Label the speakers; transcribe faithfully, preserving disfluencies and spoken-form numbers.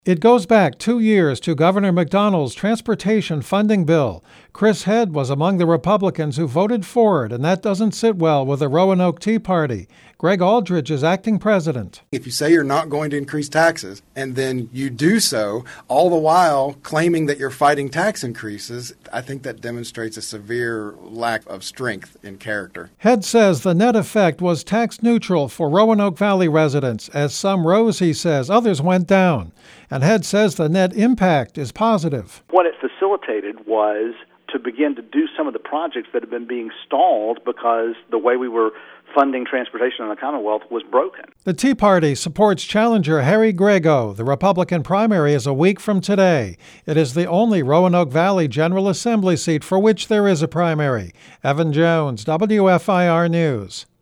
Speaker 1: It goes back two years to Governor McDonnell's transportation funding bill. Chris Head was among the Republicans who voted for it, and that doesn't sit well with the Roanoke Tea Party. Greg Aldridge is acting president.
Speaker 2: If you say you're not going to increase taxes, and then you do so, all the while claiming that you're fighting tax increases, I think that demonstrates a severe lack of strength in character.
Speaker 1: Head says the net effect was tax neutral for Roanoke Valley residents. As some rose, he says, others went down. And Head says the net impact is positive.
Speaker 3: What it facilitated was to begin to do some of the projects that have been being stalled because the way we were funding transportation in the Commonwealth was broken.
Speaker 1: The Tea Party supports challenger Harry Grego. The Republican primary is a week from today. It is the only Roanoke Valley General Assembly seat for which there is a primary. Evan Jones, W F I R News.